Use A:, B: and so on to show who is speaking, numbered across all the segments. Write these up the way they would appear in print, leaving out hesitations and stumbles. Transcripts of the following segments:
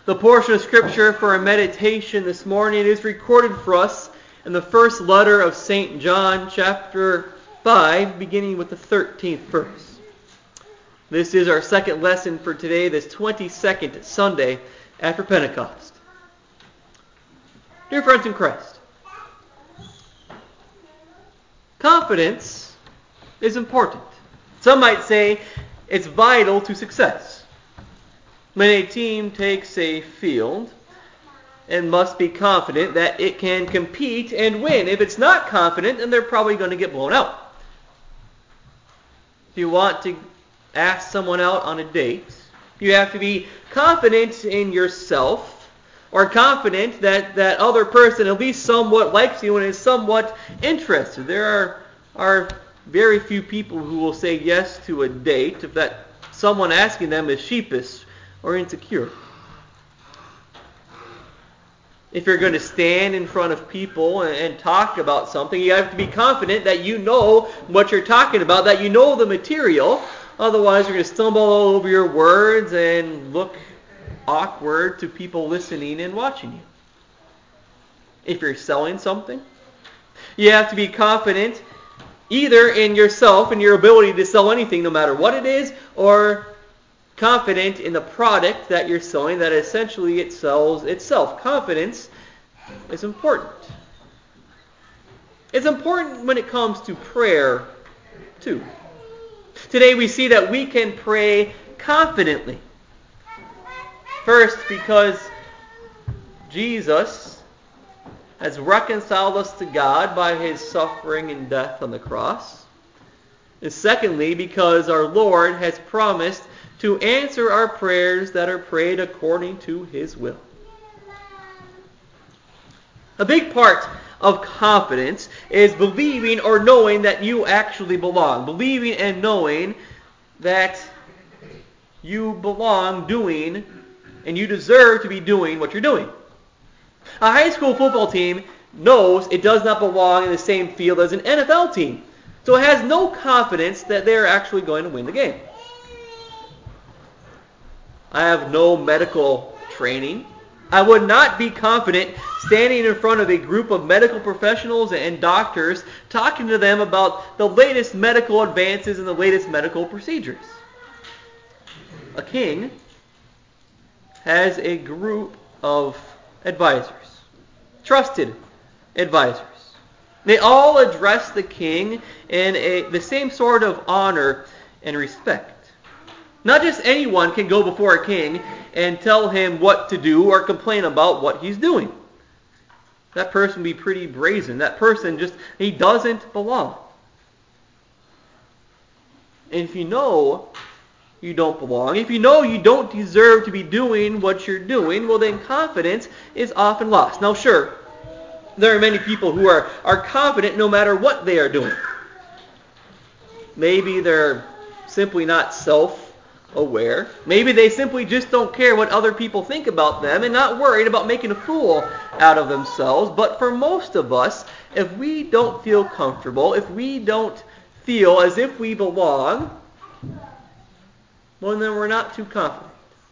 A: The portion of Scripture for our meditation this morning is recorded for us in the first letter of St. John, chapter 5, beginning with the 13th verse. This is our second lesson for today, this 22nd Sunday after Pentecost. Dear friends in Christ, confidence is important. Some might say it's vital to success. When a team takes a field, it must be confident that it can compete and win. If it's not confident, then they're probably going to get blown out. If you want to ask someone out on a date, you have to be confident in yourself, or confident that that other person at least somewhat likes you and is somewhat interested. There are very few people who will say yes to a date if that someone asking them is sheepish or insecure. If you're going to stand in front of people and talk about something, you have to be confident that you know what you're talking about, that you know the material. Otherwise, you're going to stumble all over your words and look awkward to people listening and watching you. If you're selling something, you have to be confident either in yourself and your ability to sell anything, no matter what it is, or confident in the product that you're selling, that essentially it sells itself. Confidence is important. It's important when it comes to prayer, too. Today we see that we can pray confidently. First, because Jesus has reconciled us to God by His suffering and death on the cross. And secondly, because our Lord has promised to answer our prayers that are prayed according to His will. A big part of confidence is believing or knowing that you actually belong. Believing and knowing that you belong doing and you deserve to be doing what you're doing. A high school football team knows it does not belong in the same field as an NFL team. So it has no confidence that they're actually going to win the game. I have no medical training. I would not be confident standing in front of a group of medical professionals and doctors talking to them about the latest medical advances and the latest medical procedures. A king has a group of advisors, trusted advisors. They all address the king in the same sort of honor and respect. Not just anyone can go before a king and tell him what to do or complain about what he's doing. That person would be pretty brazen. That person he doesn't belong. And if you know you don't belong, if you know you don't deserve to be doing what you're doing, well then confidence is often lost. Now sure, there are many people who are confident no matter what they are doing. Maybe they're simply not self-aware. Maybe they simply just don't care what other people think about them and not worried about making a fool out of themselves. But for most of us, if we don't feel comfortable, if we don't feel as if we belong, well then we're not too confident.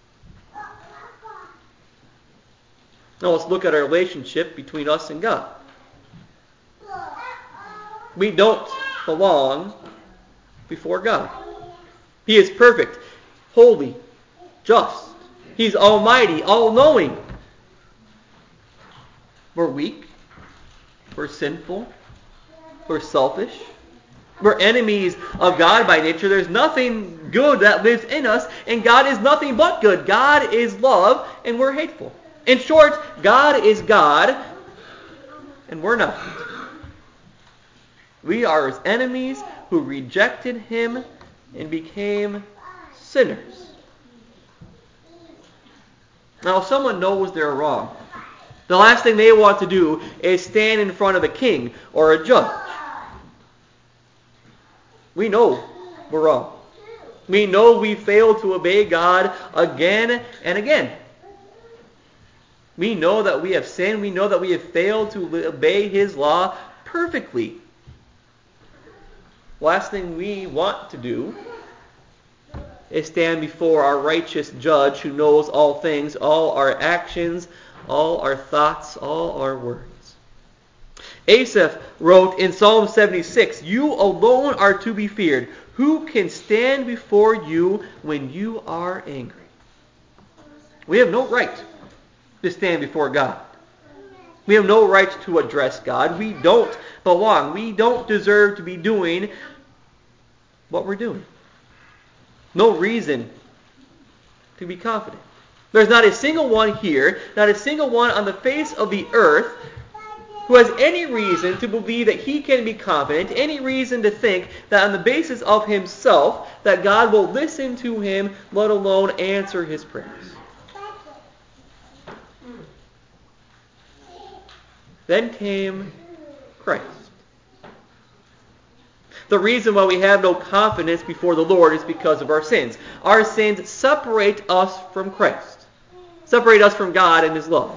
A: Now let's look at our relationship between us and God. We don't belong before God. He is perfect, holy, just. He's almighty, all-knowing. We're weak. We're sinful. We're selfish. We're enemies of God by nature. There's nothing good that lives in us, and God is nothing but good. God is love, and we're hateful. In short, God is God, and we're not. We are His enemies who rejected Him and became sinners. Now, if someone knows they're wrong, the last thing they want to do is stand in front of a king or a judge. We know we're wrong. We know we fail to obey God again and again. We know that we have sinned. We know that we have failed to obey His law perfectly. Last thing we want to do is stand before our righteous judge who knows all things, all our actions, all our thoughts, all our words. Asaph wrote in Psalm 76, "You alone are to be feared. Who can stand before you when you are angry?" We have no right to stand before God. We have no right to address God. We don't belong. We don't deserve to be doing what we're doing. No reason to be confident. There's not a single one here, not a single one on the face of the earth who has any reason to believe that he can be confident, any reason to think that on the basis of himself that God will listen to him, let alone answer his prayers. Then came Christ. The reason why we have no confidence before the Lord is because of our sins. Our sins separate us from Christ, separate us from God and his love.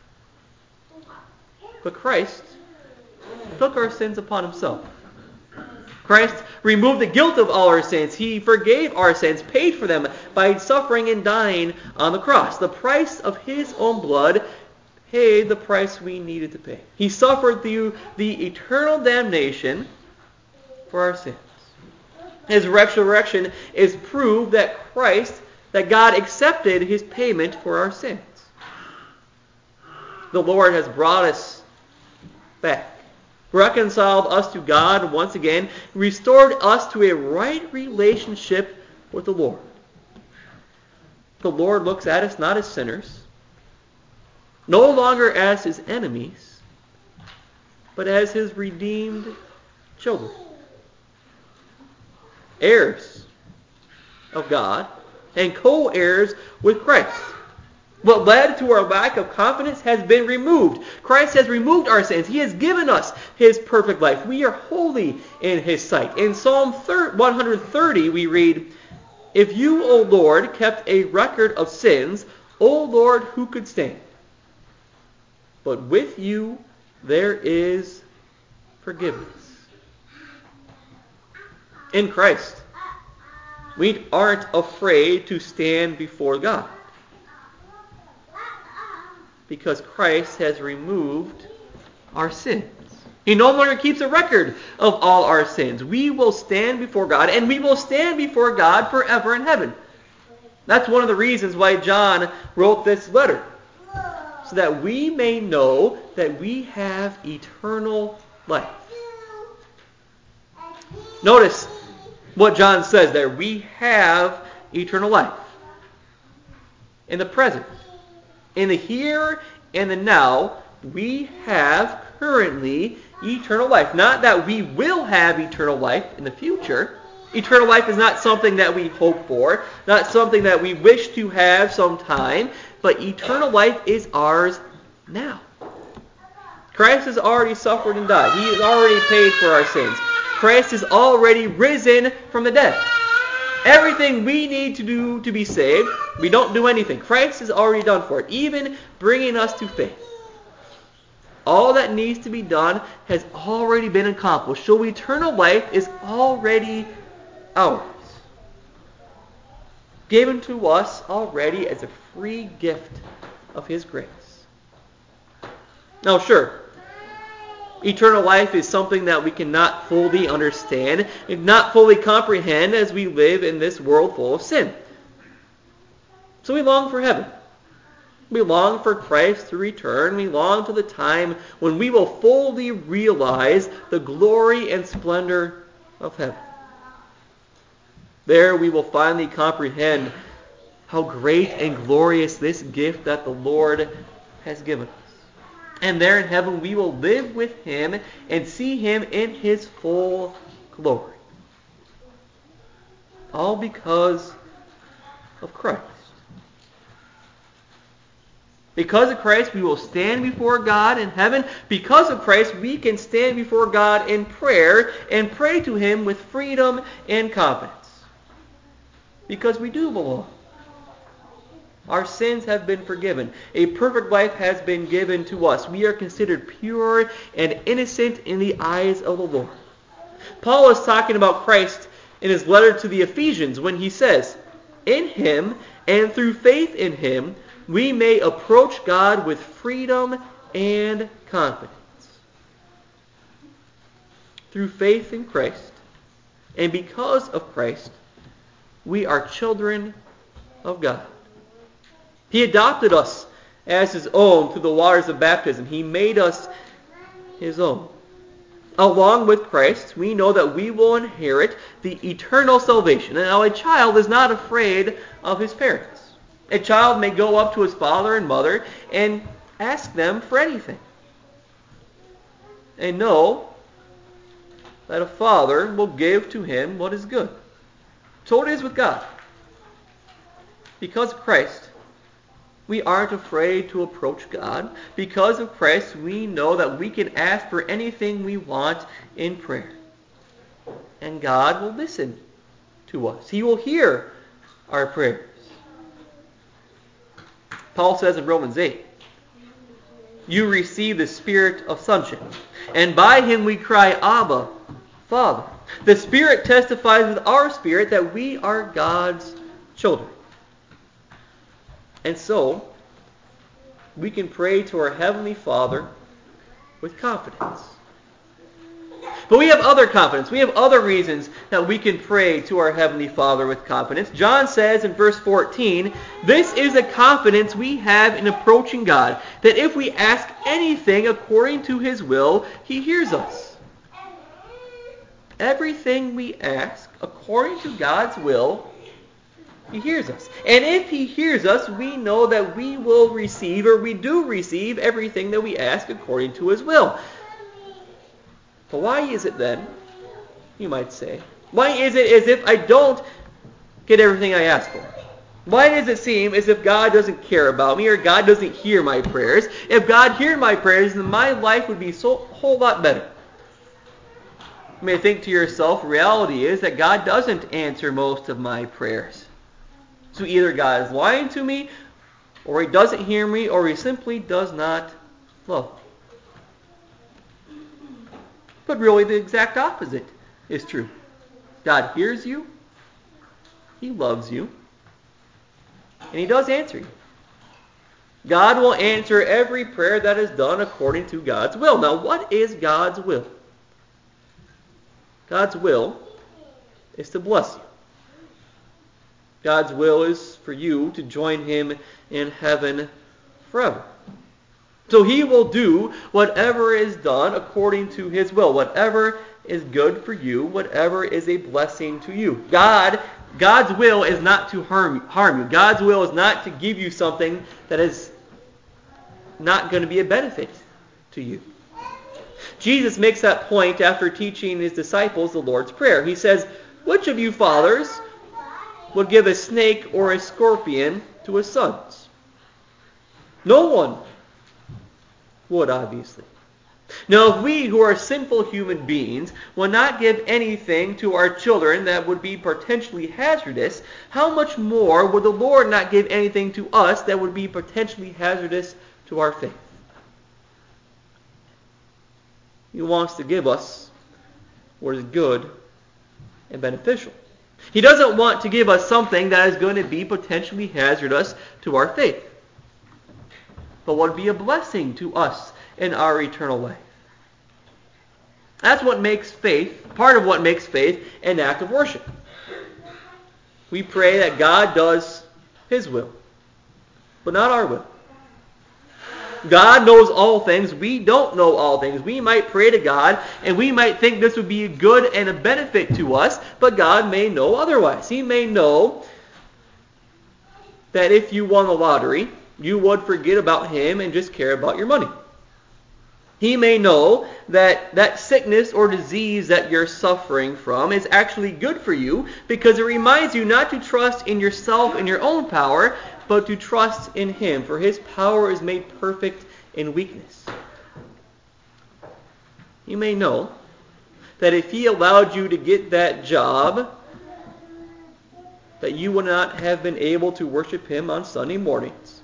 A: But Christ took our sins upon himself. Christ removed the guilt of all our sins. He forgave our sins, paid for them by suffering and dying on the cross. The price of his own blood paid the price we needed to pay. He suffered the eternal damnation for our sins. His resurrection is proof that God accepted his payment for our sins. The Lord has brought us back, reconciled us to God once again, restored us to a right relationship with the Lord. The Lord looks at us not as sinners, no longer as his enemies, but as his redeemed children, heirs of God and co-heirs with Christ. What led to our lack of confidence has been removed. Christ has removed our sins. He has given us his perfect life. We are holy in his sight. In Psalm 130 we read, "If you, O Lord, kept a record of sins, O Lord, who could stand? But with you there is forgiveness." In Christ, we aren't afraid to stand before God, because Christ has removed our sins. He no longer keeps a record of all our sins. We will stand before God, and we will stand before God forever in heaven. That's one of the reasons why John wrote this letter, so that we may know that we have eternal life. Notice what John says there. We have eternal life. In the present, in the here and the now, we have currently eternal life. Not that we will have eternal life in the future. Eternal life is not something that we hope for, not something that we wish to have sometime, but eternal life is ours now. Christ has already suffered and died. He has already paid for our sins. Christ is already risen from the dead. Everything we need to do to be saved, we don't do anything. Christ has already done for it, even bringing us to faith. All that needs to be done has already been accomplished. So eternal life is already ours, given to us already as a free gift of his grace. Now, sure, eternal life is something that we cannot fully understand and not fully comprehend as we live in this world full of sin. So we long for heaven. We long for Christ to return. We long to the time when we will fully realize the glory and splendor of heaven. There we will finally comprehend how great and glorious this gift that the Lord has given us. And there in heaven we will live with him and see him in his full glory. All because of Christ. Because of Christ, we will stand before God in heaven. Because of Christ, we can stand before God in prayer and pray to him with freedom and confidence. Because we do belong. Our sins have been forgiven. A perfect life has been given to us. We are considered pure and innocent in the eyes of the Lord. Paul is talking about Christ in his letter to the Ephesians when he says, in Him and through faith in Him, we may approach God with freedom and confidence. Through faith in Christ, and because of Christ, we are children of God. He adopted us as His own through the waters of baptism. He made us His own. Along with Christ, we know that we will inherit the eternal salvation. And now a child is not afraid of his parents. A child may go up to his father and mother and ask them for anything. And know that a father will give to him what is good. So it is with God. Because of Christ, we aren't afraid to approach God. Because of Christ, we know that we can ask for anything we want in prayer. And God will listen to us. He will hear our prayers. Paul says in Romans 8, "You receive the spirit of sonship, and by Him we cry, Abba, Father." The Spirit testifies with our spirit that we are God's children. And so, we can pray to our Heavenly Father with confidence. But we have other confidence. We have other reasons that we can pray to our Heavenly Father with confidence. John says in verse 14, "This is the confidence we have in approaching God, that if we ask anything according to His will, He hears us." Everything we ask according to God's will, He hears us. And if He hears us, we know that we will receive, or we do receive, everything that we ask according to His will. But why is it then, you might say, why is it as if I don't get everything I ask for? Why does it seem as if God doesn't care about me, or God doesn't hear my prayers? If God heard my prayers, then my life would be a whole lot better. You may think to yourself, reality is that God doesn't answer most of my prayers. So either God is lying to me, or He doesn't hear me, or He simply does not love me. But really the exact opposite is true. God hears you, He loves you, and He does answer you. God will answer every prayer that is done according to God's will. Now, what is God's will? God's will is to bless you. God's will is for you to join Him in heaven forever. So He will do whatever is done according to His will. Whatever is good for you, whatever is a blessing to you. God's will is not to harm you. God's will is not to give you something that is not going to be a benefit to you. Jesus makes that point after teaching His disciples the Lord's Prayer. He says, "Which of you fathers would give a snake or a scorpion to his sons?" No one would, obviously. Now, if we who are sinful human beings would not give anything to our children that would be potentially hazardous, how much more would the Lord not give anything to us that would be potentially hazardous to our faith? He wants to give us what is good and beneficial. He doesn't want to give us something that is going to be potentially hazardous to our faith, but would be a blessing to us in our eternal life. That's what makes faith, part of what makes faith, an act of worship. We pray that God does His will, but not our will. God knows all things. We don't know all things. We might pray to God, and we might think this would be a good and a benefit to us, but God may know otherwise. He may know that if you won the lottery, you would forget about Him and just care about your money. He may know that that sickness or disease that you're suffering from is actually good for you, because it reminds you not to trust in yourself and your own power, but to trust in Him, for His power is made perfect in weakness. You may know that if He allowed you to get that job, that you would not have been able to worship Him on Sunday mornings.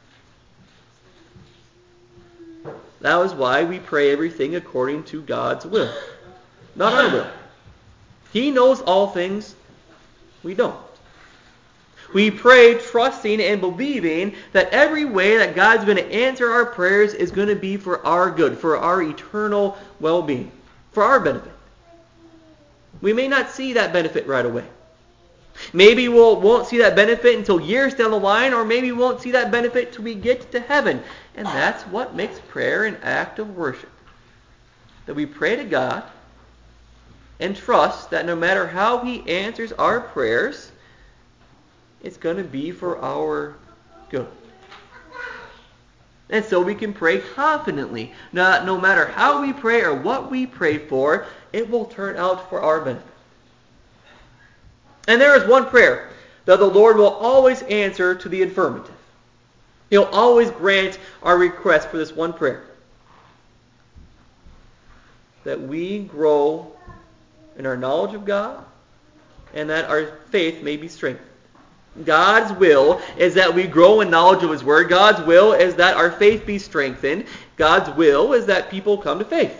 A: That is why we pray everything according to God's will, not our will. He knows all things. We don't. We pray trusting and believing that every way that God's going to answer our prayers is going to be for our good, for our eternal well-being, for our benefit. We may not see that benefit right away. Maybe we won't see that benefit until years down the line, or maybe we won't see that benefit till we get to heaven. And that's what makes prayer an act of worship. That we pray to God and trust that no matter how He answers our prayers, it's going to be for our good. And so we can pray confidently. No matter how we pray or what we pray for, it will turn out for our benefit. And there is one prayer that the Lord will always answer to the affirmative. He'll always grant our request for this one prayer. That we grow in our knowledge of God and that our faith may be strengthened. God's will is that we grow in knowledge of His Word. God's will is that our faith be strengthened. God's will is that people come to faith.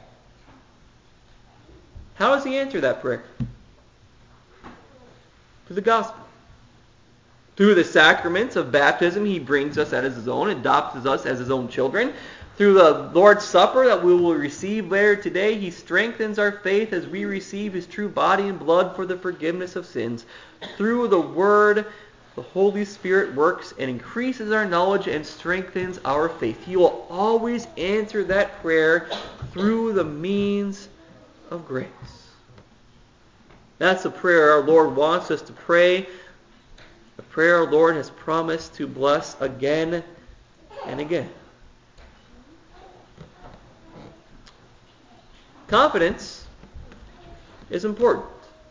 A: How does He answer that prayer? Through the gospel. Through the sacraments of baptism, He brings us as His own, adopts us as His own children. Through the Lord's Supper that we will receive later today, He strengthens our faith as we receive His true body and blood for the forgiveness of sins. Through the Word, the Holy Spirit works and increases our knowledge and strengthens our faith. He will always answer that prayer through the means of grace. That's the prayer our Lord wants us to pray. The prayer our Lord has promised to bless again and again. Confidence is important.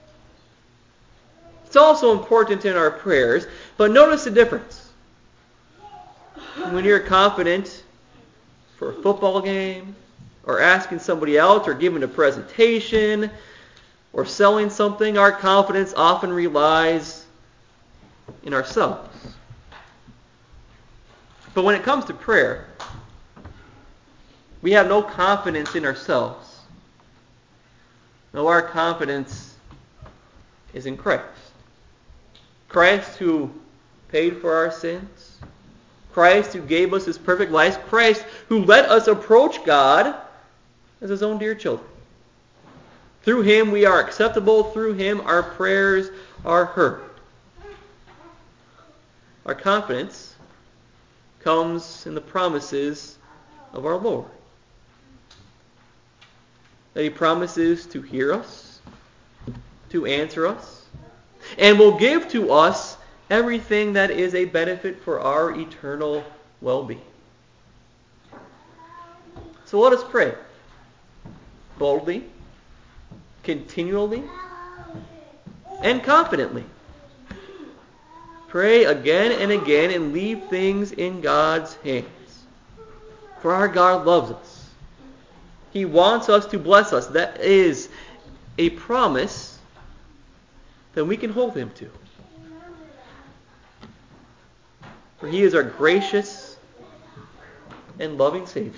A: It's also important in our prayers, but notice the difference. When you're confident for a football game, or asking somebody else, or giving a presentation, or selling something, our confidence often relies in ourselves. But when it comes to prayer, we have no confidence in ourselves. No, our confidence is in Christ. Christ who paid for our sins. Christ who gave us His perfect life. Christ who let us approach God as His own dear children. Through Him we are acceptable. Through Him our prayers are heard. Our confidence comes in the promises of our Lord. That He promises to hear us, to answer us, and will give to us everything that is a benefit for our eternal well-being. So let us pray boldly, continually, and confidently. Pray again and again and leave things in God's hands. For our God loves us. He wants us to bless us. That is a promise that we can hold Him to. For He is our gracious and loving Savior.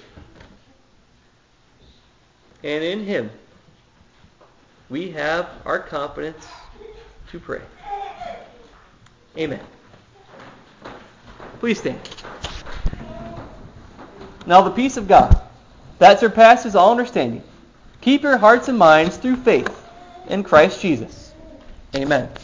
A: And in Him, we have our confidence to pray. Amen. Please stand. Now the peace of God, that surpasses all understanding, keep your hearts and minds through faith in Christ Jesus. Amen.